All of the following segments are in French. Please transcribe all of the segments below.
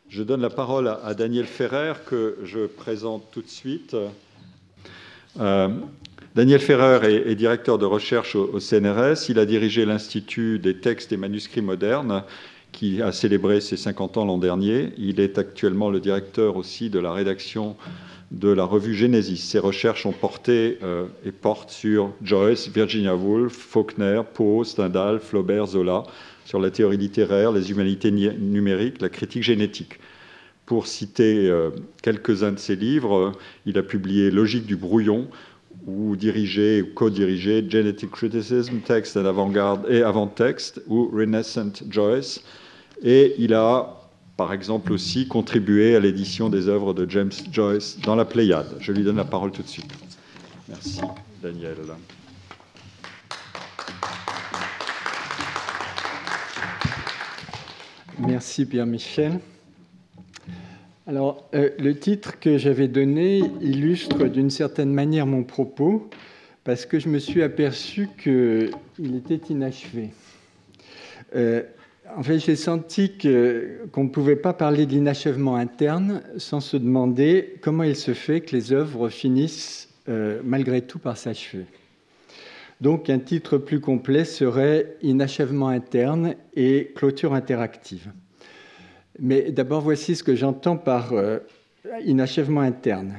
Je donne la parole à Daniel Ferrer, que je présente tout de suite. Daniel Ferrer est directeur de recherche au CNRS. Il a dirigé l'Institut des textes et manuscrits modernes, qui a célébré ses 50 ans l'an dernier. Il est actuellement le directeur aussi de la rédaction de la revue Genesis. Ses recherches ont porté et portent sur Joyce, Virginia Woolf, Faulkner, Poe, Stendhal, Flaubert, Zola, sur la théorie littéraire, les humanités numériques, la critique génétique. Pour citer quelques-uns de ses livres, il a publié Logique du brouillon, ou dirigé ou co-dirigé Genetic Criticism, Text and Avant-Garde et Avant-Texte, ou Renaissance Joyce. Et il a, par exemple, aussi contribué à l'édition des œuvres de James Joyce dans la Pléiade. Je lui donne la parole tout de suite. Merci, Daniel. Merci, Pierre-Michel. Alors, le titre que j'avais donné illustre d'une certaine manière mon propos, parce que je me suis aperçu qu'il était inachevé. En fait, j'ai senti qu'on ne pouvait pas parler d'inachèvement interne sans se demander comment il se fait que les œuvres finissent malgré tout par s'achever. Donc, un titre plus complet serait « Inachèvement interne et clôture interactive ». Mais d'abord, voici ce que j'entends par inachèvement interne.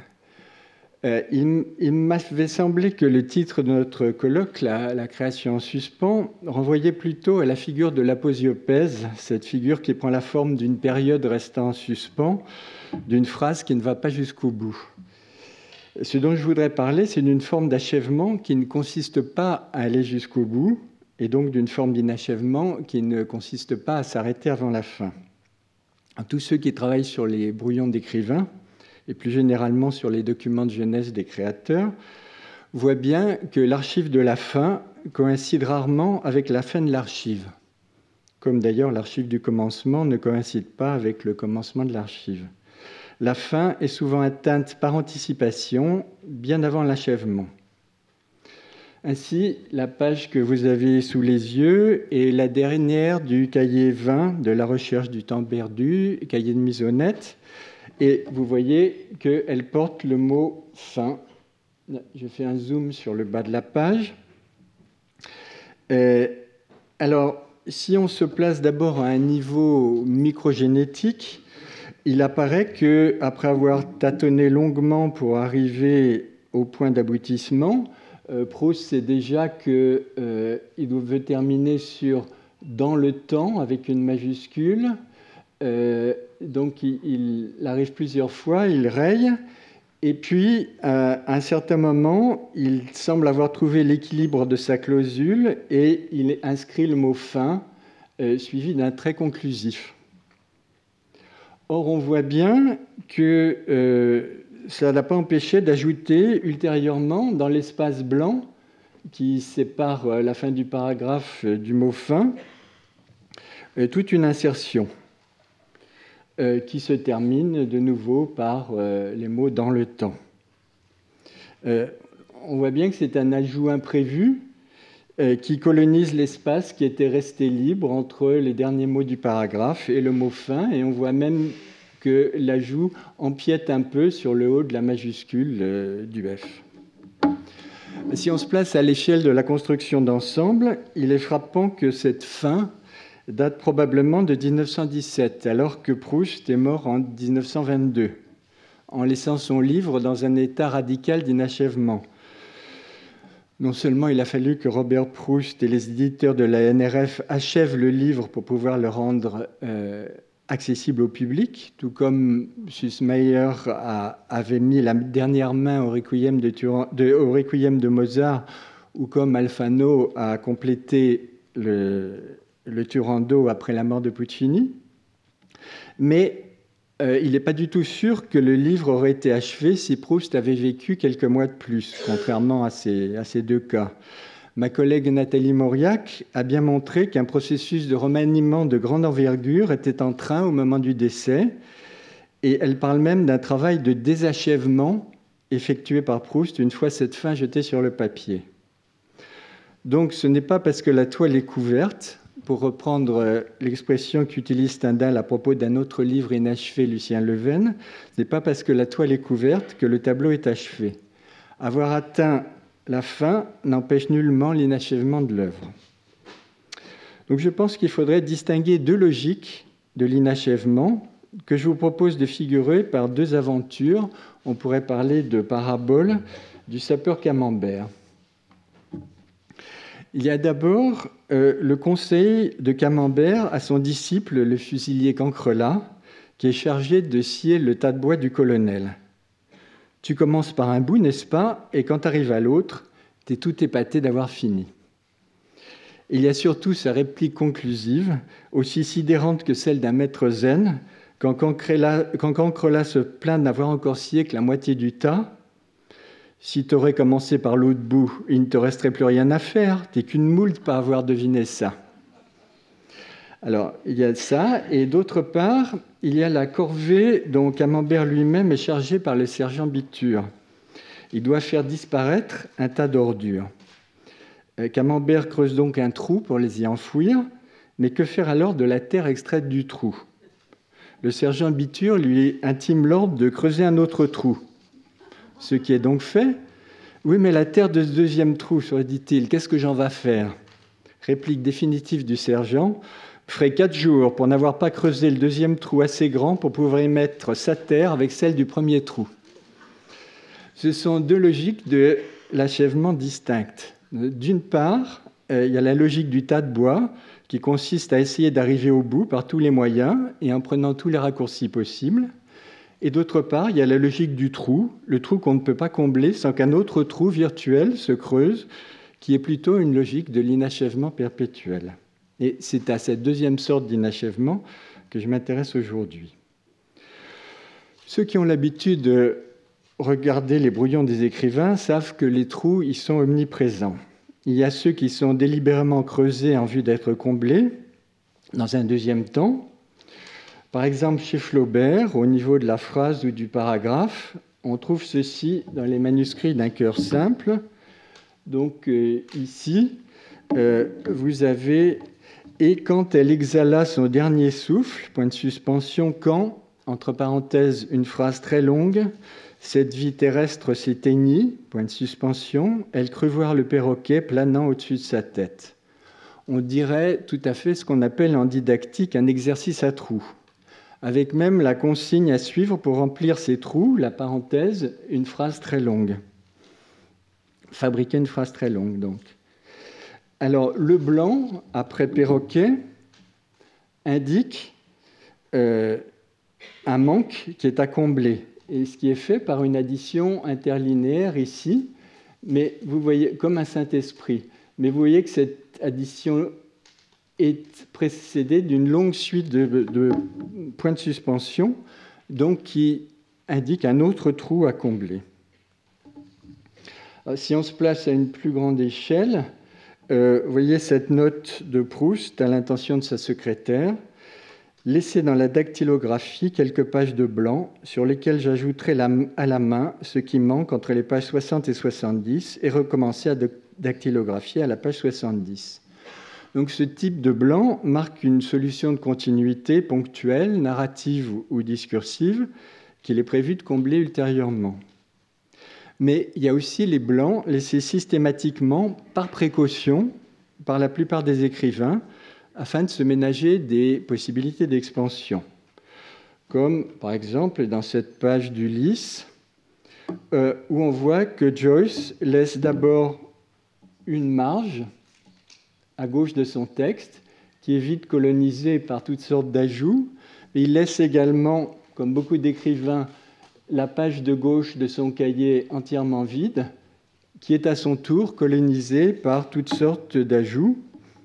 Il m'avait semblé que le titre de notre colloque, la création en suspens, renvoyait plutôt à la figure de l'aposiopèse, cette figure qui prend la forme d'une période restant en suspens, d'une phrase qui ne va pas jusqu'au bout. Ce dont je voudrais parler, c'est d'une forme d'achèvement qui ne consiste pas à aller jusqu'au bout, et donc d'une forme d'inachèvement qui ne consiste pas à s'arrêter avant la fin. Tous ceux qui travaillent sur les brouillons d'écrivains, et plus généralement sur les documents de jeunesse des créateurs, voient bien que l'archive de la fin coïncide rarement avec la fin de l'archive, comme d'ailleurs l'archive du commencement ne coïncide pas avec le commencement de l'archive. La fin est souvent atteinte par anticipation, bien avant l'achèvement. Ainsi, la page que vous avez sous les yeux est la dernière du cahier 20 de la recherche du temps perdu, cahier de mise au net, et vous voyez qu'elle porte le mot « fin ». Je fais un zoom sur le bas de la page. Alors, si on se place d'abord à un niveau microgénétique, il apparaît qu'après avoir tâtonné longuement pour arriver au point d'aboutissement, Proust sait déjà qu'il veut terminer sur « dans le temps » avec une majuscule. Donc il arrive plusieurs fois, il raye. Et puis, à un certain moment, il semble avoir trouvé l'équilibre de sa clausule et il inscrit le mot « fin » suivi d'un trait conclusif. Or, on voit bien que ça n'a pas empêché d'ajouter ultérieurement, dans l'espace blanc qui sépare la fin du paragraphe du mot « fin », toute une insertion qui se termine de nouveau par les mots « dans le temps ». On voit bien que c'est un ajout imprévu qui colonise l'espace qui était resté libre entre les derniers mots du paragraphe et le mot « fin », et on voit même que l'ajout empiète un peu sur le haut de la majuscule du F. Si on se place à l'échelle de la construction d'ensemble, il est frappant que cette fin date probablement de 1917, alors que Proust est mort en 1922, en laissant son livre dans un état radical d'inachèvement. Non seulement il a fallu que Robert Proust et les éditeurs de la NRF achèvent le livre pour pouvoir le rendre accessible au public, tout comme Süssmayr avait mis la dernière main au Requiem de Mozart, ou comme Alfano a complété le Turando après la mort de Puccini. Mais il n'est pas du tout sûr que le livre aurait été achevé si Proust avait vécu quelques mois de plus, contrairement à ces deux cas. Ma collègue Nathalie Mauriac a bien montré qu'un processus de remaniement de grande envergure était en train au moment du décès, et elle parle même d'un travail de désachèvement effectué par Proust une fois cette fin jetée sur le papier. Donc ce n'est pas parce que la toile est couverte, pour reprendre l'expression qu'utilise Stendhal à propos d'un autre livre inachevé, Lucien Leven, ce n'est pas parce que la toile est couverte que le tableau est achevé. Avoir atteint la fin n'empêche nullement l'inachèvement de l'œuvre. Donc je pense qu'il faudrait distinguer deux logiques de l'inachèvement que je vous propose de figurer par deux aventures. On pourrait parler de paraboles du sapeur Camembert. Il y a d'abord le conseil de Camembert à son disciple, le fusilier Cancrelat, qui est chargé de scier le tas de bois du colonel. Tu commences par un bout, n'est-ce pas? Et quand tu arrives à l'autre, tu es tout épaté d'avoir fini. Il y a surtout sa réplique conclusive, aussi sidérante que celle d'un maître zen, quand Cancrelat se plaint d'avoir encore scié que la moitié du tas. Si tu aurais commencé par l'autre bout, il ne te resterait plus rien à faire. Tu n'es qu'une moule de ne pas avoir deviné ça. Alors, il y a ça. Et d'autre part, il y a la corvée dont Camembert lui-même est chargé par le sergent Bitur. Il doit faire disparaître un tas d'ordures. Camembert creuse donc un trou pour les y enfouir, mais que faire alors de la terre extraite du trou? Le sergent Bitur lui intime l'ordre de creuser un autre trou. Ce qui est donc fait. Oui, mais la terre de ce deuxième trou, dit-il, qu'est-ce que j'en vais faire? Réplique définitive du sergent. Ferait 4 jours pour n'avoir pas creusé le deuxième trou assez grand pour pouvoir y mettre sa terre avec celle du premier trou. Ce sont deux logiques de l'achèvement distinctes. D'une part, il y a la logique du tas de bois qui consiste à essayer d'arriver au bout par tous les moyens et en prenant tous les raccourcis possibles. Et d'autre part, il y a la logique du trou, le trou qu'on ne peut pas combler sans qu'un autre trou virtuel se creuse, qui est plutôt une logique de l'inachèvement perpétuel. Et c'est à cette deuxième sorte d'inachèvement que je m'intéresse aujourd'hui. Ceux qui ont l'habitude de regarder les brouillons des écrivains savent que les trous y sont omniprésents. Il y a ceux qui sont délibérément creusés en vue d'être comblés dans un deuxième temps. Par exemple, chez Flaubert, au niveau de la phrase ou du paragraphe, on trouve ceci dans les manuscrits d'un cœur simple. Donc ici, vous avez « Et quand elle exhala son dernier souffle », point de suspension, quand, entre parenthèses, une phrase très longue, cette vie terrestre s'éteignit, point de suspension, elle crut voir le perroquet planant au-dessus de sa tête. On dirait tout à fait ce qu'on appelle en didactique un exercice à trous, avec même la consigne à suivre pour remplir ces trous, la parenthèse, une phrase très longue. Fabriquer une phrase très longue, donc. Alors, le blanc, après perroquet, indique un manque qui est à combler, et ce qui est fait par une addition interlinéaire ici, mais vous voyez, comme un Saint-Esprit. Mais vous voyez que cette addition est précédée d'une longue suite de points de suspension, donc qui indique un autre trou à combler. Alors, si on se place à une plus grande échelle, vous voyez cette note de Proust à l'intention de sa secrétaire. Laissez dans la dactylographie quelques pages de blanc sur lesquelles j'ajouterai à la main ce qui manque entre les pages 60 et 70 et recommencer à dactylographier à la page 70. Donc ce type de blanc marque une solution de continuité ponctuelle, narrative ou discursive qu'il est prévu de combler ultérieurement. Mais il y a aussi les blancs laissés systématiquement par précaution par la plupart des écrivains afin de se ménager des possibilités d'expansion. Comme par exemple dans cette page d'Ulysse où on voit que Joyce laisse d'abord une marge à gauche de son texte qui est vite colonisée par toutes sortes d'ajouts. Il laisse également, comme beaucoup d'écrivains, la page de gauche de son cahier entièrement vide, qui est à son tour colonisée par toutes sortes d'ajouts.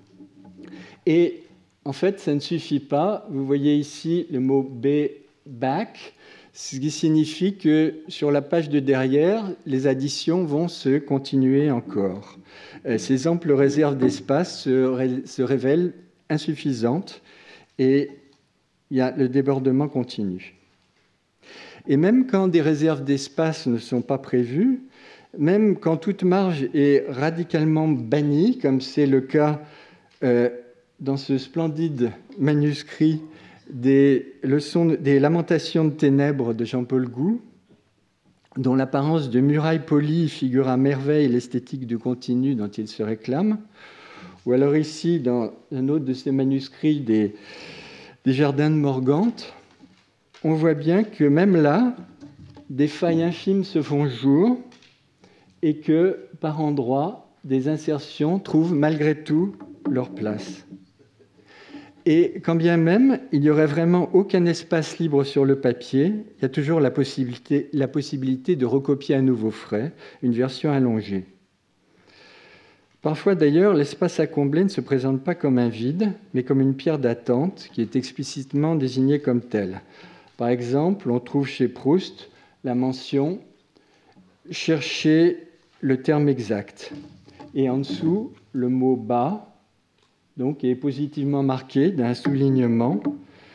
Et en fait, ça ne suffit pas. Vous voyez ici le mot B, back, ce qui signifie que sur la page de derrière, les additions vont se continuer encore. Ces amples réserves d'espace se révèlent insuffisantes et le débordement continue. Et même quand des réserves d'espace ne sont pas prévues, même quand toute marge est radicalement bannie, comme c'est le cas dans ce splendide manuscrit des Lamentations de ténèbres de Jean-Paul Gou, dont l'apparence de muraille polie figure à merveille l'esthétique du continu dont il se réclame. Ou alors ici, dans un autre de ces manuscrits des Jardins de Morgante, on voit bien que même là, des failles infimes se font jour et que, par endroits, des insertions trouvent malgré tout leur place. Et quand bien même il n'y aurait vraiment aucun espace libre sur le papier, il y a toujours la possibilité de recopier à nouveau frais une version allongée. Parfois d'ailleurs, l'espace à combler ne se présente pas comme un vide, mais comme une pierre d'attente qui est explicitement désignée comme telle. Par exemple, on trouve chez Proust la mention « chercher le terme exact ». Et en dessous, le mot « bas » donc, est positivement marqué d'un soulignement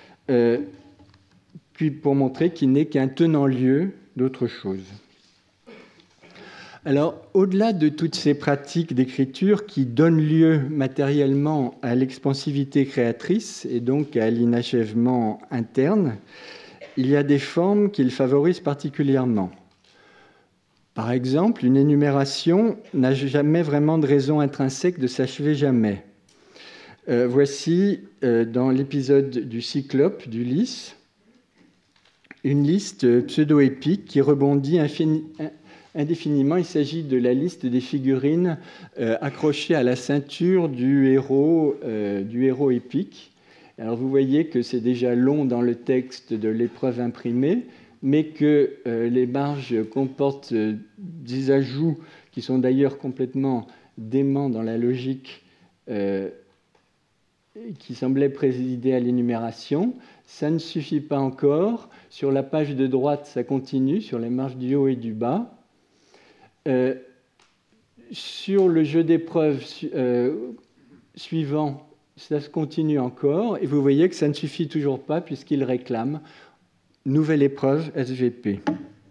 pour montrer qu'il n'est qu'un tenant-lieu d'autre chose. Alors, au-delà de toutes ces pratiques d'écriture qui donnent lieu matériellement à l'expansivité créatrice et donc à l'inachèvement interne, il y a des formes qu'ils favorisent particulièrement. Par exemple, une énumération n'a jamais vraiment de raison intrinsèque de s'achever jamais. Voici, dans l'épisode du Cyclope d'Ulysse, une liste pseudo-épique qui rebondit indéfiniment. Il s'agit de la liste des figurines accrochées à la ceinture du héros épique. Alors vous voyez que c'est déjà long dans le texte de l'épreuve imprimée, mais que les marges comportent des ajouts qui sont d'ailleurs complètement déments dans la logique qui semblait présider à l'énumération. Ça ne suffit pas encore. Sur la page de droite, ça continue, sur les marges du haut et du bas. Sur le jeu d'épreuves suivant, ça se continue encore. Et vous voyez que ça ne suffit toujours pas puisqu'il réclame nouvelle épreuve SVP.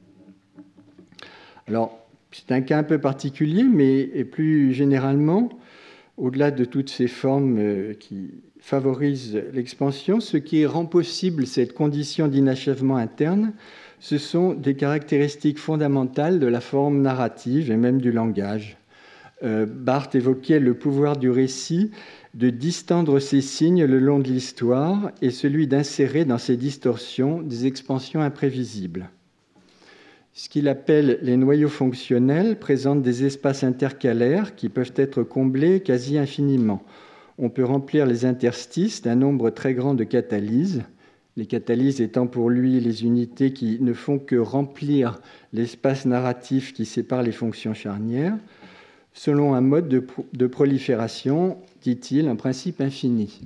Alors, c'est un cas un peu particulier, mais plus généralement, au-delà de toutes ces formes qui favorisent l'expansion, ce qui rend possible cette condition d'inachèvement interne, ce sont des caractéristiques fondamentales de la forme narrative et même du langage. Barthes évoquait le pouvoir du récit de distendre ses signes le long de l'histoire et celui d'insérer dans ces distorsions des expansions imprévisibles. Ce qu'il appelle les noyaux fonctionnels présentent des espaces intercalaires qui peuvent être comblés quasi infiniment. On peut remplir les interstices d'un nombre très grand de catalyses, les catalyses étant pour lui les unités qui ne font que remplir l'espace narratif qui sépare les fonctions charnières, selon un mode de prolifération, dit-il, un principe infini.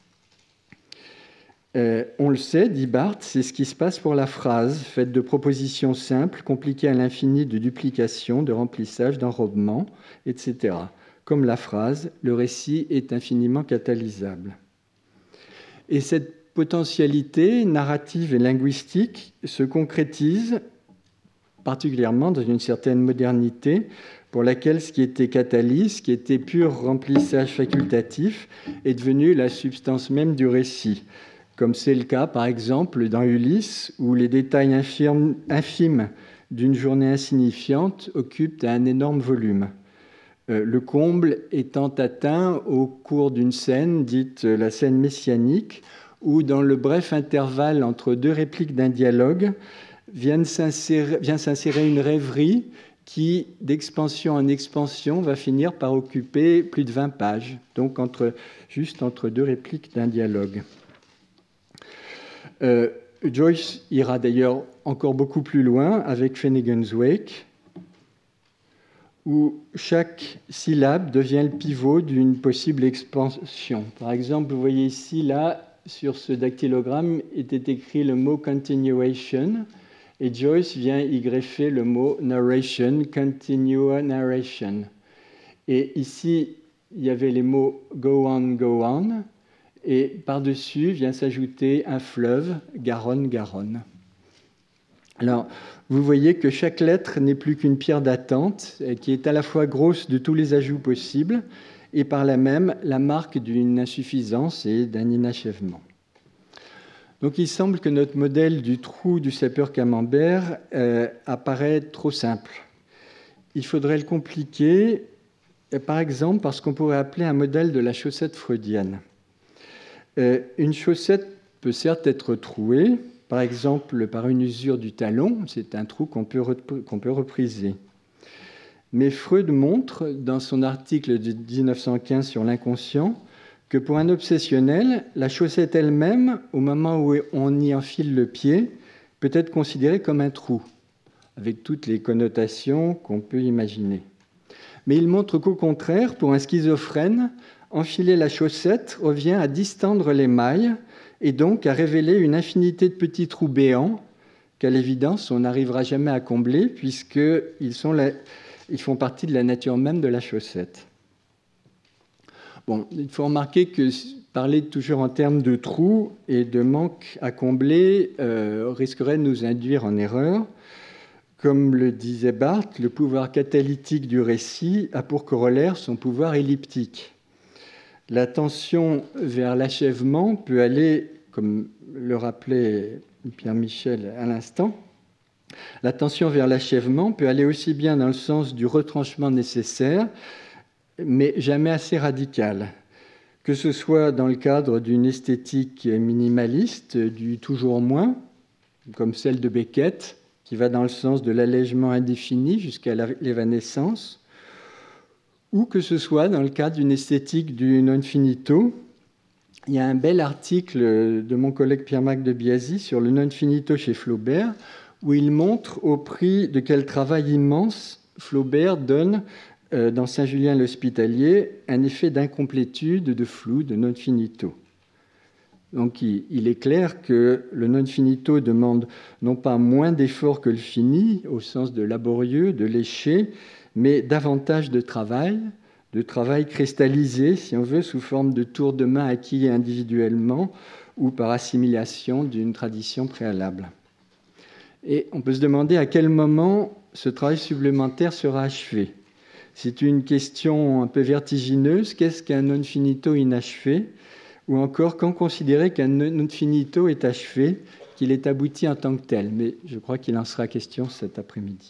On le sait, dit Barthes, c'est ce qui se passe pour la phrase, faite de propositions simples, compliquées à l'infini de duplication, de remplissage, d'enrobement, etc. Comme la phrase, le récit est infiniment catalysable. Et cette potentialité narrative et linguistique se concrétise particulièrement dans une certaine modernité pour laquelle ce qui était catalyse, ce qui était pur remplissage facultatif, est devenu la substance même du récit. Comme c'est le cas, par exemple, dans Ulysse, où les détails infimes d'une journée insignifiante occupent un énorme volume. Le comble étant atteint au cours d'une scène, dite la scène messianique, où, dans le bref intervalle entre deux répliques d'un dialogue, vient s'insérer une rêverie qui, d'expansion en expansion, va finir par occuper plus de 20 pages, donc juste entre deux répliques d'un dialogue. Joyce ira d'ailleurs encore beaucoup plus loin avec Finnegan's Wake, où chaque syllabe devient le pivot d'une possible expansion. Par exemple, vous voyez ici, là, sur ce dactylogramme, était écrit le mot « continuation », et Joyce vient y greffer le mot « narration »,« continue narration ». Et ici, il y avait les mots « go on », et par-dessus vient s'ajouter un fleuve, Garonne, Garonne. Alors, vous voyez que chaque lettre n'est plus qu'une pierre d'attente, qui est à la fois grosse de tous les ajouts possibles et par là même la marque d'une insuffisance et d'un inachèvement. Donc il semble que notre modèle du trou du sapeur camembert apparaît trop simple. Il faudrait le compliquer, par exemple parce qu'on pourrait appeler un modèle de la chaussette freudienne. Une chaussette peut certes être trouée, par exemple par une usure du talon, c'est un trou qu'on peut repriser. Mais Freud montre, dans son article de 1915 sur l'inconscient, que pour un obsessionnel, la chaussette elle-même, au moment où on y enfile le pied, peut être considérée comme un trou, avec toutes les connotations qu'on peut imaginer. Mais il montre qu'au contraire, pour un schizophrène, enfiler la chaussette revient à distendre les mailles et donc à révéler une infinité de petits trous béants qu'à l'évidence, on n'arrivera jamais à combler puisqu'ils font partie de la nature même de la chaussette. Bon, il faut remarquer que parler toujours en termes de trous et de manque à combler risquerait de nous induire en erreur. Comme le disait Barthes, le pouvoir catalytique du récit a pour corollaire son pouvoir elliptique. La tension vers l'achèvement peut aller, comme le rappelait Pierre Michel à l'instant, la tension vers l'achèvement peut aller aussi bien dans le sens du retranchement nécessaire, mais jamais assez radical, que ce soit dans le cadre d'une esthétique minimaliste, du toujours moins, comme celle de Beckett, qui va dans le sens de l'allègement indéfini jusqu'à l'évanescence, ou que ce soit dans le cadre d'une esthétique du non finito. Il y a un bel article de mon collègue Pierre-Marc de Biasy sur le non finito chez Flaubert, où il montre au prix de quel travail immense Flaubert donne dans Saint-Julien l'Hospitalier un effet d'incomplétude, de flou, de non finito. Donc il est clair que le non finito demande non pas moins d'efforts que le fini, au sens de laborieux, de léché, mais davantage de travail cristallisé, si on veut, sous forme de tours de main acquis individuellement ou par assimilation d'une tradition préalable. Et on peut se demander à quel moment ce travail supplémentaire sera achevé. C'est une question un peu vertigineuse. Qu'est-ce qu'un non finito inachevé ? Ou encore, quand considérer qu'un non finito est achevé, qu'il est abouti en tant que tel. Mais je crois qu'il en sera question cet après-midi.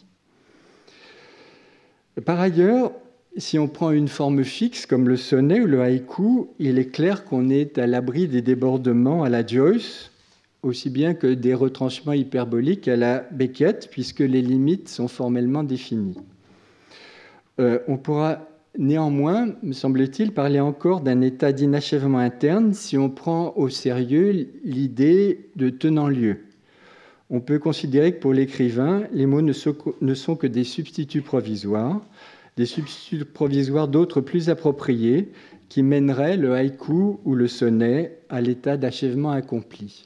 Par ailleurs, si on prend une forme fixe comme le sonnet ou le haïku, il est clair qu'on est à l'abri des débordements à la Joyce, aussi bien que des retranchements hyperboliques à la Beckett, puisque les limites sont formellement définies. On pourra néanmoins, me semble-t-il, parler encore d'un état d'inachèvement interne si on prend au sérieux l'idée de tenant-lieu. On peut considérer que pour l'écrivain, les mots ne sont que des substituts provisoires d'autres plus appropriés qui mèneraient le haïku ou le sonnet à l'état d'achèvement accompli.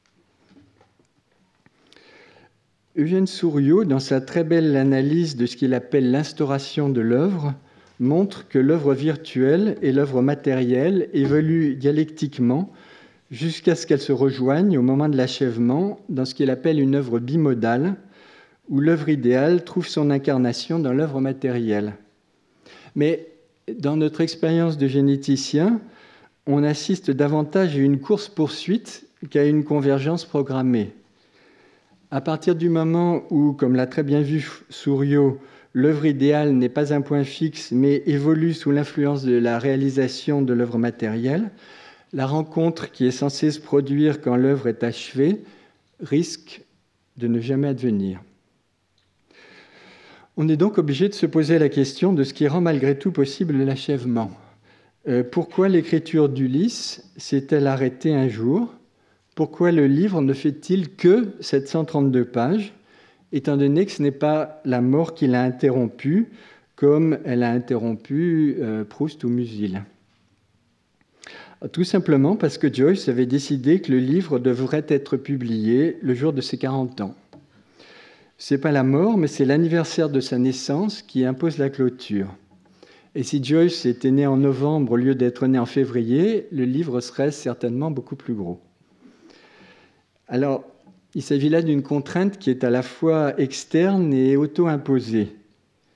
Eugène Souriau, dans sa très belle analyse de ce qu'il appelle l'instauration de l'œuvre, montre que l'œuvre virtuelle et l'œuvre matérielle évoluent dialectiquement jusqu'à ce qu'elles se rejoignent au moment de l'achèvement dans ce qu'il appelle une œuvre bimodale, où l'œuvre idéale trouve son incarnation dans l'œuvre matérielle. Mais dans notre expérience de généticien, on assiste davantage à une course-poursuite qu'à une convergence programmée. À partir du moment où, comme l'a très bien vu Souriau, l'œuvre idéale n'est pas un point fixe, mais évolue sous l'influence de la réalisation de l'œuvre matérielle, la rencontre qui est censée se produire quand l'œuvre est achevée risque de ne jamais advenir. On est donc obligé de se poser la question de ce qui rend malgré tout possible l'achèvement. Pourquoi l'écriture d'Ulysse s'est-elle arrêtée un jour ? Pourquoi le livre ne fait-il que 732 pages, étant donné que ce n'est pas la mort qui l'a interrompu, comme elle a interrompu Proust ou Musil ? Tout simplement parce que Joyce avait décidé que le livre devrait être publié le jour de ses 40 ans. Ce n'est pas la mort, mais c'est l'anniversaire de sa naissance qui impose la clôture. Et si Joyce était né en novembre au lieu d'être né en février, le livre serait certainement beaucoup plus gros. Alors, il s'agit là d'une contrainte qui est à la fois externe et auto-imposée.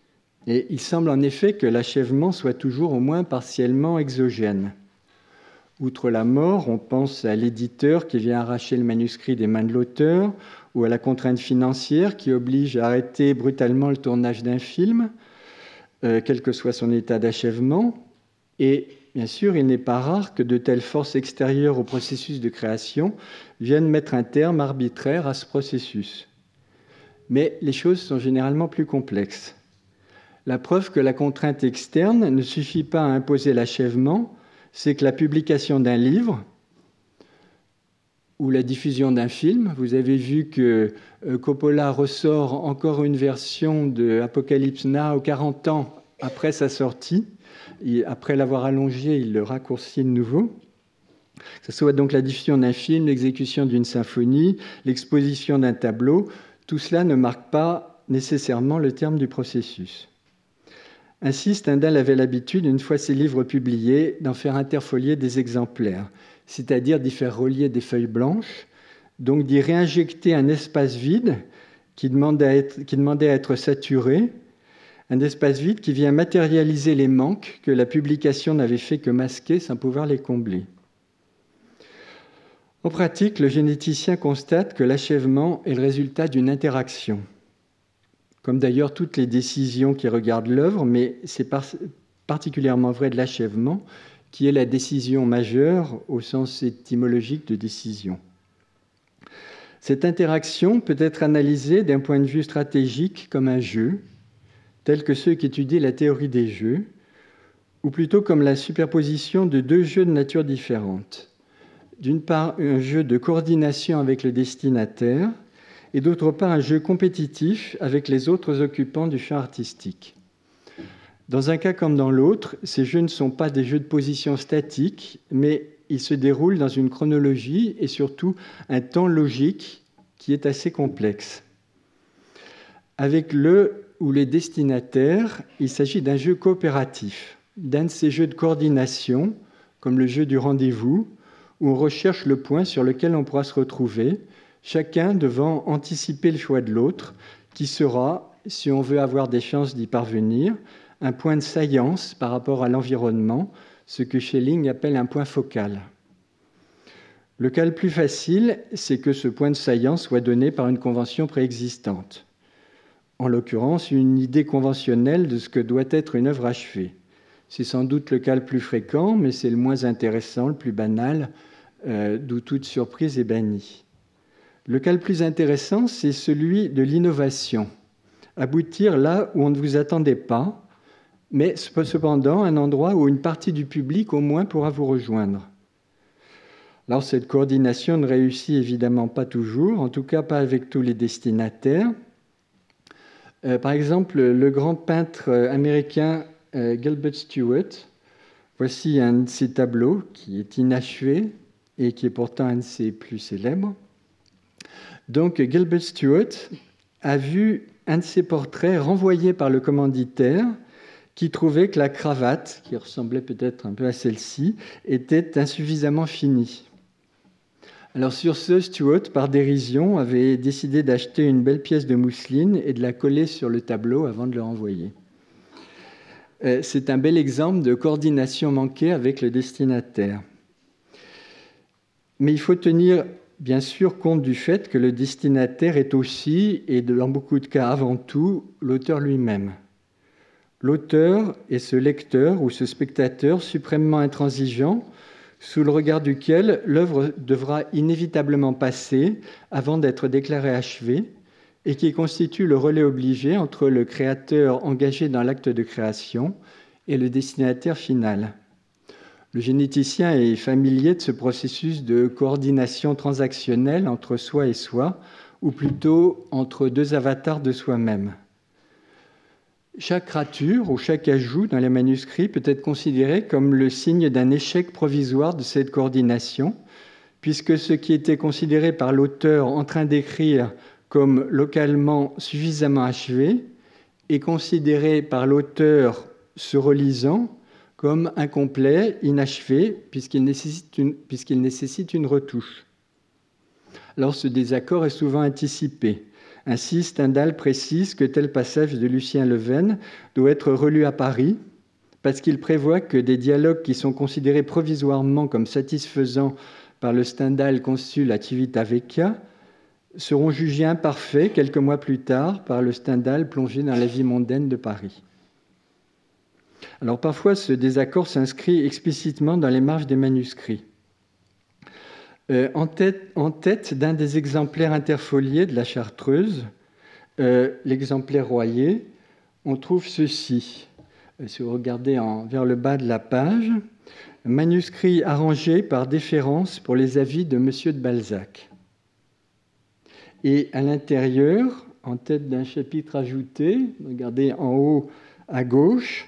Et il semble en effet que l'achèvement soit toujours au moins partiellement exogène. Outre la mort, on pense à l'éditeur qui vient arracher le manuscrit des mains de l'auteur, ou à la contrainte financière qui oblige à arrêter brutalement le tournage d'un film, quel que soit son état d'achèvement. Et bien sûr, il n'est pas rare que de telles forces extérieures au processus de création viennent mettre un terme arbitraire à ce processus. Mais les choses sont généralement plus complexes. La preuve que la contrainte externe ne suffit pas à imposer l'achèvement, c'est que la publication d'un livre ou la diffusion d'un film, vous avez vu que Coppola ressort encore une version de Apocalypse Now 40 ans après sa sortie. Après l'avoir allongé, il le raccourcit de nouveau. Que ce soit donc la diffusion d'un film, l'exécution d'une symphonie, l'exposition d'un tableau, tout cela ne marque pas nécessairement le terme du processus. Ainsi, Stendhal avait l'habitude, une fois ses livres publiés, d'en faire interfolier des exemplaires, c'est-à-dire d'y faire relier des feuilles blanches, donc d'y réinjecter un espace vide qui demandait à être saturé, un espace vide qui vient matérialiser les manques que la publication n'avait fait que masquer sans pouvoir les combler. En pratique, le généticien constate que l'achèvement est le résultat d'une interaction, comme d'ailleurs toutes les décisions qui regardent l'œuvre, mais c'est particulièrement vrai de l'achèvement, qui est la décision majeure au sens étymologique de décision. Cette interaction peut être analysée d'un point de vue stratégique comme un jeu, tel que ceux qui étudient la théorie des jeux, ou plutôt comme la superposition de deux jeux de nature différente. D'une part, un jeu de coordination avec le destinataire, et d'autre part, un jeu compétitif avec les autres occupants du champ artistique. Dans un cas comme dans l'autre, ces jeux ne sont pas des jeux de position statiques, mais ils se déroulent dans une chronologie et surtout un temps logique qui est assez complexe. Avec le ou les destinataires, il s'agit d'un jeu coopératif, d'un de ces jeux de coordination, comme le jeu du rendez-vous, où on recherche le point sur lequel on pourra se retrouver, chacun devant anticiper le choix de l'autre, qui sera, si on veut avoir des chances d'y parvenir, un point de saillance par rapport à l'environnement, ce que Schelling appelle un point focal. Le cas le plus facile, c'est que ce point de saillance soit donné par une convention préexistante. En l'occurrence, une idée conventionnelle de ce que doit être une œuvre achevée. C'est sans doute le cas le plus fréquent, mais c'est le moins intéressant, le plus banal, d'où toute surprise est bannie. Le cas le plus intéressant, c'est celui de l'innovation. Aboutir là où on ne vous attendait pas, mais cependant un endroit où une partie du public au moins pourra vous rejoindre. Alors cette coordination ne réussit évidemment pas toujours, en tout cas pas avec tous les destinataires. Par exemple, le grand peintre américain Gilbert Stuart, voici un de ses tableaux qui est inachevé et qui est pourtant un de ses plus célèbres. Donc Gilbert Stuart a vu un de ses portraits renvoyé par le commanditaire qui trouvait que la cravate, qui ressemblait peut-être un peu à celle-ci, était insuffisamment finie. Alors sur ce, Stuart, par dérision, avait décidé d'acheter une belle pièce de mousseline et de la coller sur le tableau avant de le renvoyer. C'est un bel exemple de coordination manquée avec le destinataire. Mais il faut tenir bien sûr compte du fait que le destinataire est aussi, et dans beaucoup de cas avant tout, l'auteur lui-même. L'auteur est ce lecteur ou ce spectateur suprêmement intransigeant, sous le regard duquel l'œuvre devra inévitablement passer avant d'être déclarée achevée, et qui constitue le relais obligé entre le créateur engagé dans l'acte de création et le destinataire final. Le généticien est familier de ce processus de coordination transactionnelle entre soi et soi, ou plutôt entre deux avatars de soi-même. Chaque rature ou chaque ajout dans les manuscrits peut être considéré comme le signe d'un échec provisoire de cette coordination, puisque ce qui était considéré par l'auteur en train d'écrire comme localement suffisamment achevé est considéré par l'auteur se relisant comme incomplet, inachevé, puisqu'il nécessite une retouche. Alors ce désaccord est souvent anticipé. Ainsi, Stendhal précise que tel passage de Lucien Leven doit être relu à Paris, parce qu'il prévoit que des dialogues qui sont considérés provisoirement comme satisfaisants par le Stendhal consul à Civitavecchia seront jugés imparfaits quelques mois plus tard par le Stendhal plongé dans la vie mondaine de Paris. Alors parfois, ce désaccord s'inscrit explicitement dans les marges des manuscrits. En tête d'un des exemplaires interfoliés de la Chartreuse, l'exemplaire Royer, on trouve ceci. Si vous regardez vers le bas de la page, manuscrit arrangé par déférence pour les avis de M. de Balzac. Et à l'intérieur, en tête d'un chapitre ajouté, regardez en haut à gauche,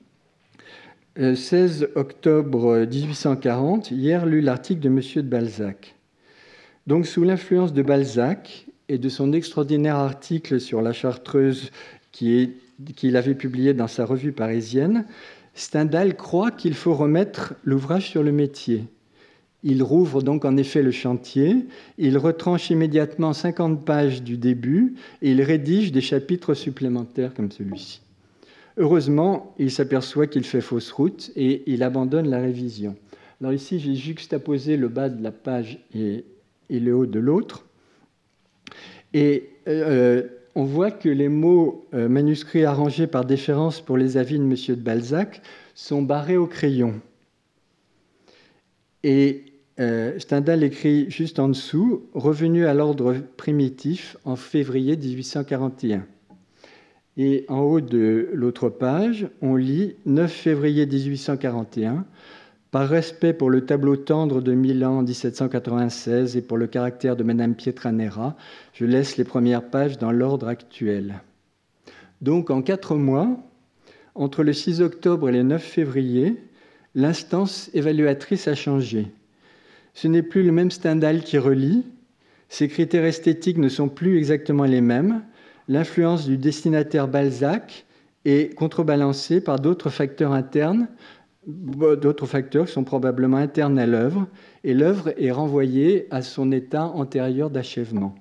16 octobre 1840, hier lu l'article de M. de Balzac. Donc sous l'influence de Balzac et de son extraordinaire article sur la Chartreuse qu'il avait publié dans sa revue parisienne, Stendhal croit qu'il faut remettre l'ouvrage sur le métier. Il rouvre donc en effet le chantier, il retranche immédiatement 50 pages du début et il rédige des chapitres supplémentaires comme celui-ci. Heureusement, il s'aperçoit qu'il fait fausse route et il abandonne la révision. Alors ici, j'ai juxtaposé le bas de la page et le haut de l'autre. Et on voit que les mots manuscrits arrangés par déférence pour les avis de M. de Balzac sont barrés au crayon. Et Stendhal écrit juste en dessous « Revenu à l'ordre primitif en février 1841 ». Et en haut de l'autre page, on lit « 9 février 1841 ». Par respect pour le tableau tendre de Milan 1796 et pour le caractère de Madame Pietranera, je laisse les premières pages dans l'ordre actuel. Donc, en 4 mois, entre le 6 octobre et le 9 février, l'instance évaluatrice a changé. Ce n'est plus le même Stendhal qui relit, ses critères esthétiques ne sont plus exactement les mêmes, l'influence du destinataire Balzac est contrebalancée par d'autres facteurs internes, d'autres facteurs qui sont probablement internes à l'œuvre, et l'œuvre est renvoyée à son état antérieur d'achèvement.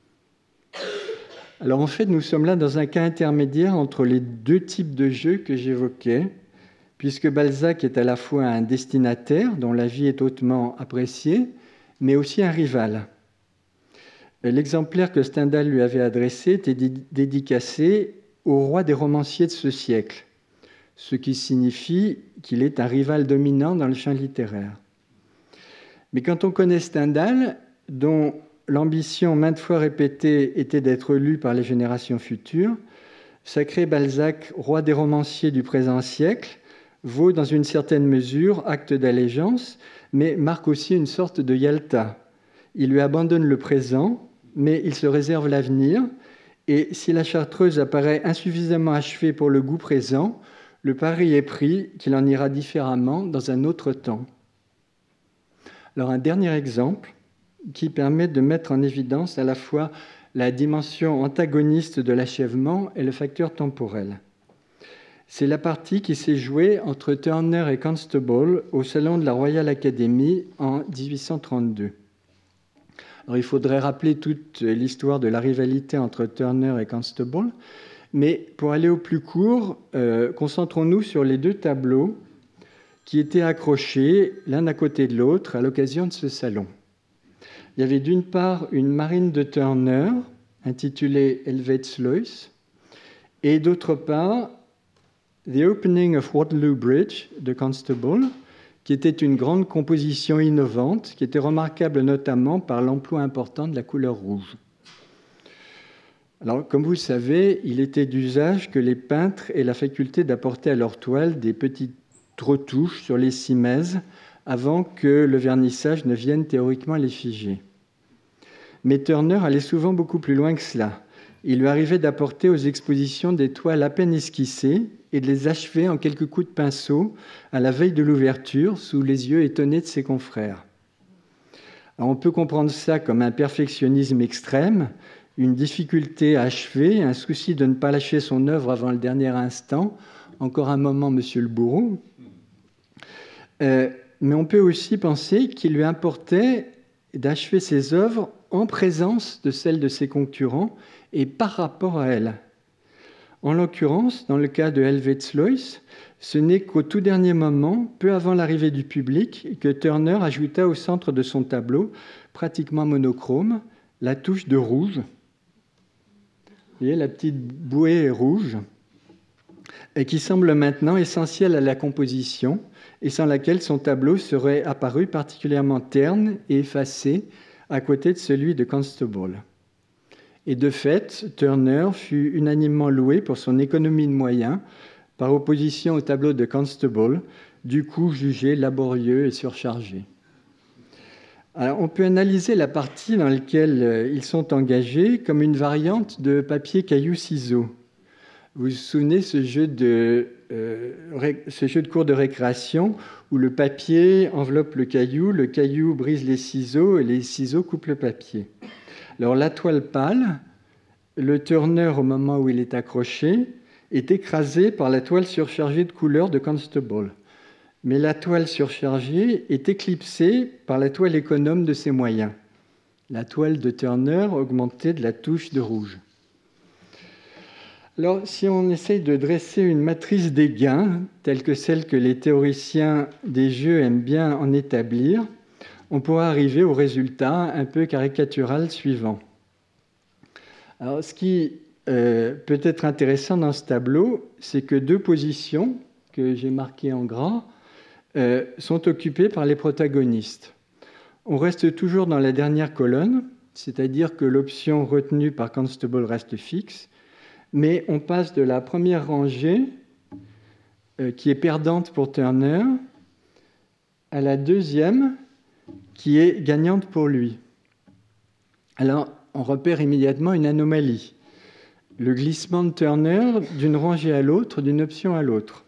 Alors en fait, nous sommes là dans un cas intermédiaire entre les deux types de jeux que j'évoquais, puisque Balzac est à la fois un destinataire dont la vie est hautement appréciée, mais aussi un rival. L'exemplaire que Stendhal lui avait adressé était dédicacé au roi des romanciers de ce siècle, ce qui signifie qu'il est un rival dominant dans le champ littéraire. Mais quand on connaît Stendhal, dont l'ambition maintes fois répétée était d'être lu par les générations futures, sacrer Balzac roi des romanciers du présent siècle vaut dans une certaine mesure acte d'allégeance, mais marque aussi une sorte de Yalta. Il lui abandonne le présent, mais il se réserve l'avenir, et si la Chartreuse apparaît insuffisamment achevée pour le goût présent, le pari est pris qu'il en ira différemment dans un autre temps. Alors un dernier exemple qui permet de mettre en évidence à la fois la dimension antagoniste de l'achèvement et le facteur temporel. C'est la partie qui s'est jouée entre Turner et Constable au Salon de la Royal Academy en 1832. Alors, il faudrait rappeler toute l'histoire de la rivalité entre Turner et Constable, mais pour aller au plus court, concentrons-nous sur les deux tableaux qui étaient accrochés l'un à côté de l'autre à l'occasion de ce salon. Il y avait d'une part une marine de Turner intitulée Helvoetsluis et d'autre part The Opening of Waterloo Bridge de Constable, qui était une grande composition innovante, qui était remarquable notamment par l'emploi important de la couleur rouge. Alors, comme vous le savez, il était d'usage que les peintres aient la faculté d'apporter à leur toile des petites retouches sur les simèses avant que le vernissage ne vienne théoriquement les figer. Mais Turner allait souvent beaucoup plus loin que cela. Il lui arrivait d'apporter aux expositions des toiles à peine esquissées et de les achever en quelques coups de pinceau à la veille de l'ouverture, sous les yeux étonnés de ses confrères. Alors, on peut comprendre ça comme un perfectionnisme extrême, une difficulté à achever, un souci de ne pas lâcher son œuvre avant le dernier instant. Encore un moment, monsieur le bourreau. Mais on peut aussi penser qu'il lui importait d'achever ses œuvres en présence de celles de ses concurrents et par rapport à elles. En l'occurrence, dans le cas de Helvetsluis, ce n'est qu'au tout dernier moment, peu avant l'arrivée du public, que Turner ajouta au centre de son tableau, pratiquement monochrome, la touche de rouge. Vous voyez, la petite bouée rouge, et qui semble maintenant essentielle à la composition, et sans laquelle son tableau serait apparu particulièrement terne et effacé à côté de celui de Constable. Et de fait, Turner fut unanimement loué pour son économie de moyens, par opposition au tableau de Constable, du coup jugé laborieux et surchargé. Alors, on peut analyser la partie dans laquelle ils sont engagés comme une variante de papier, caillou, ciseaux. Vous vous souvenez ce jeu de cours de récréation où le papier enveloppe le caillou brise les ciseaux et les ciseaux coupent le papier. Alors la toile pâle, le Turner au moment où il est accroché, est écrasé par la toile surchargée de couleurs de Constable. Mais la toile surchargée est éclipsée par la toile économe de ses moyens. La toile de Turner augmentée de la touche de rouge. Alors, si on essaye de dresser une matrice des gains, telle que celle que les théoriciens des jeux aiment bien en établir, on pourra arriver au résultat un peu caricatural suivant. Alors, ce qui peut être intéressant dans ce tableau, c'est que deux positions, que j'ai marquées en gras, sont occupées par les protagonistes. On reste toujours dans la dernière colonne, c'est-à-dire que l'option retenue par Constable reste fixe, mais on passe de la première rangée, qui est perdante pour Turner, à la deuxième, qui est gagnante pour lui. Alors, on repère immédiatement une anomalie. Le glissement de Turner d'une rangée à l'autre, d'une option à l'autre.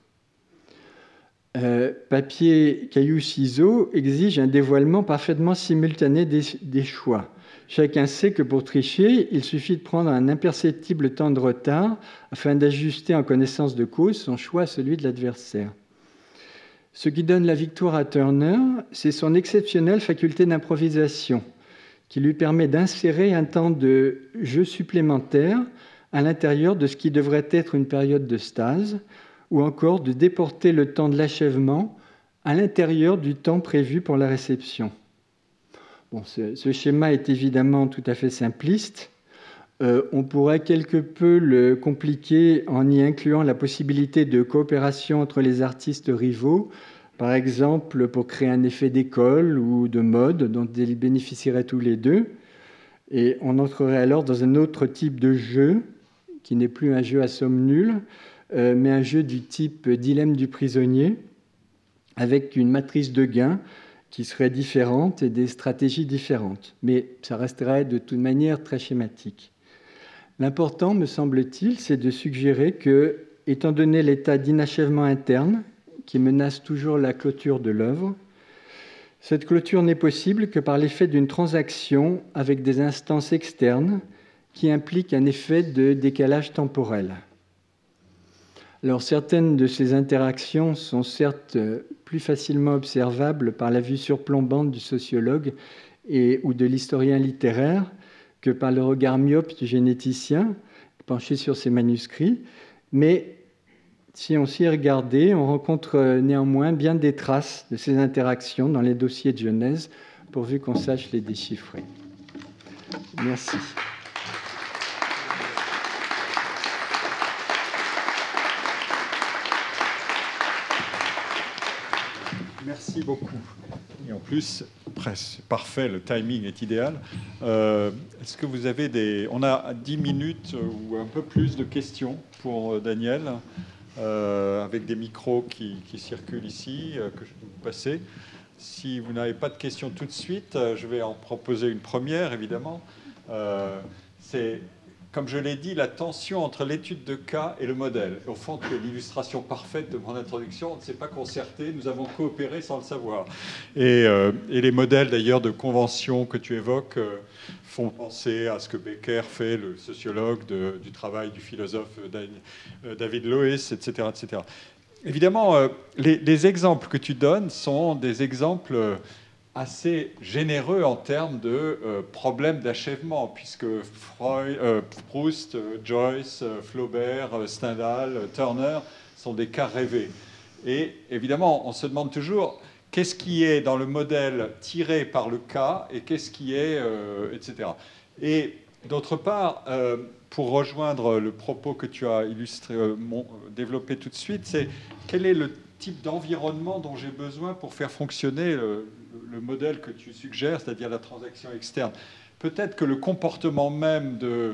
Papier, caillou, ciseaux exige un dévoilement parfaitement simultané des choix. Chacun sait que pour tricher, il suffit de prendre un imperceptible temps de retard afin d'ajuster en connaissance de cause son choix à celui de l'adversaire. Ce qui donne la victoire à Turner, c'est son exceptionnelle faculté d'improvisation, qui lui permet d'insérer un temps de jeu supplémentaire à l'intérieur de ce qui devrait être une période de stase, ou encore de déporter le temps de l'achèvement à l'intérieur du temps prévu pour la réception. Bon, ce schéma est évidemment tout à fait simpliste. On pourrait quelque peu le compliquer en y incluant la possibilité de coopération entre les artistes rivaux, par exemple pour créer un effet d'école ou de mode dont ils bénéficieraient tous les deux. Et on entrerait alors dans un autre type de jeu, qui n'est plus un jeu à somme nulle, mais un jeu du type dilemme du prisonnier, avec une matrice de gains qui serait différente et des stratégies différentes. Mais ça resterait de toute manière très schématique. L'important, me semble-t-il, c'est de suggérer que, étant donné l'état d'inachèvement interne qui menace toujours la clôture de l'œuvre, cette clôture n'est possible que par l'effet d'une transaction avec des instances externes qui impliquent un effet de décalage temporel. Alors, certaines de ces interactions sont certes plus facilement observables par la vue surplombante du sociologue ou de l'historien littéraire que par le regard myope du généticien penché sur ses manuscrits, mais si on s'y est regardé, on rencontre néanmoins bien des traces de ces interactions dans les dossiers de Genèse, pourvu qu'on sache les déchiffrer. Merci. Merci beaucoup. Et en plus, presque parfait, le timing est idéal. Est-ce que vous avez des... On a 10 minutes ou un peu plus de questions pour Daniel, avec des micros qui circulent ici, que je peux vous passer. Si vous n'avez pas de questions tout de suite, je vais en proposer une première, évidemment. C'est... Comme je l'ai dit, la tension entre l'étude de cas et le modèle. Au fond, c'est l'illustration parfaite de mon introduction. On ne s'est pas concerté, nous avons coopéré sans le savoir. Et les modèles, d'ailleurs, de convention que tu évoques font penser à ce que Becker fait, le sociologue, du travail du philosophe David Lewis, etc. etc. Évidemment, les exemples que tu donnes sont des exemples assez généreux en termes de problèmes d'achèvement, puisque Proust, Joyce, Flaubert, Stendhal, Turner sont des cas rêvés. Et évidemment, on se demande toujours qu'est-ce qui est dans le modèle tiré par le cas et qu'est-ce qui est, etc. Et d'autre part, pour rejoindre le propos que tu as développé tout de suite, c'est quel est le type d'environnement dont j'ai besoin pour faire fonctionner le modèle que tu suggères, c'est-à-dire la transaction externe. Peut-être que le comportement même de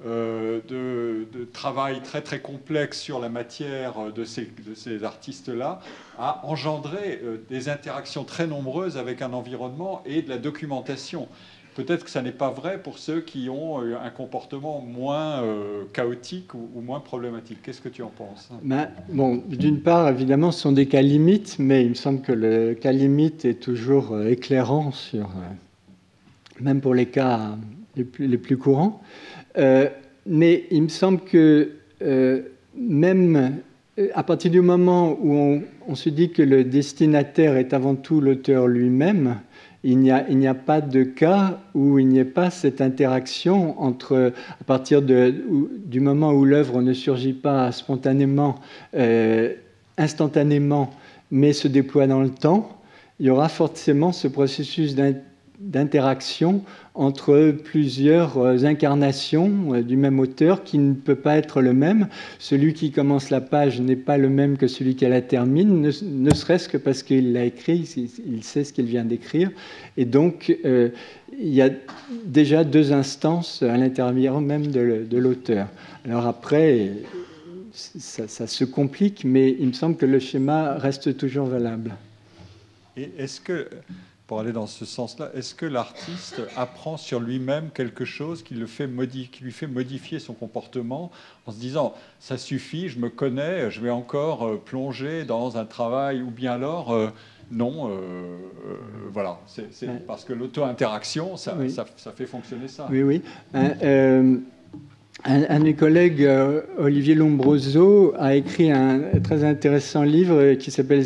travail très très complexe sur la matière de ces artistes-là a engendré des interactions très nombreuses avec un environnement et de la documentation. Peut-être que ça n'est pas vrai pour ceux qui ont un comportement moins chaotique ou moins problématique. Qu'est-ce que tu en penses? Bon, d'une part, évidemment, ce sont des cas limites, mais il me semble que le cas limite est toujours éclairant, même pour les cas les plus courants. Mais il me semble que même à partir du moment où on se dit que le destinataire est avant tout l'auteur lui-même, il n'y a pas de cas où il n'y ait pas cette interaction entre, à partir du moment où l'œuvre ne surgit pas spontanément, instantanément, mais se déploie dans le temps, il y aura forcément ce processus d'interaction entre plusieurs incarnations du même auteur qui ne peut pas être le même. Celui qui commence la page n'est pas le même que celui qui la termine, ne serait-ce que parce qu'il l'a écrit, il sait ce qu'il vient d'écrire. Et donc, il y a déjà deux instances à l'intérieur même de l'auteur. Alors après, ça se complique, mais il me semble que le schéma reste toujours valable. Et est-ce que, pour aller dans ce sens-là, est-ce que l'artiste apprend sur lui-même quelque chose qui lui fait modifier son comportement en se disant « ça suffit, je me connais, je vais encore plonger dans un travail » ou bien alors non, voilà, c'est parce que l'auto-interaction, ça fait fonctionner ça. Oui, oui. Un de mes collègues, Olivier Lombroso, a écrit un très intéressant livre qui s'appelle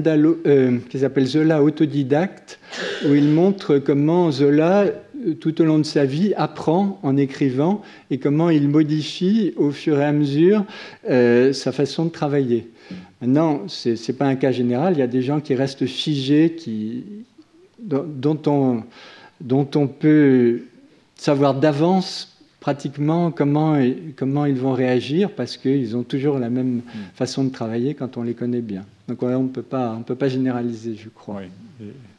Zola autodidacte, où il montre comment Zola, tout au long de sa vie, apprend en écrivant et comment il modifie au fur et à mesure sa façon de travailler. Maintenant, ce n'est pas un cas général, il y a des gens qui restent figés, dont on peut savoir d'avance pratiquement comment ils vont réagir parce qu'ils ont toujours la même façon de travailler quand on les connaît bien. Donc on ne peut pas généraliser, je crois. Oui.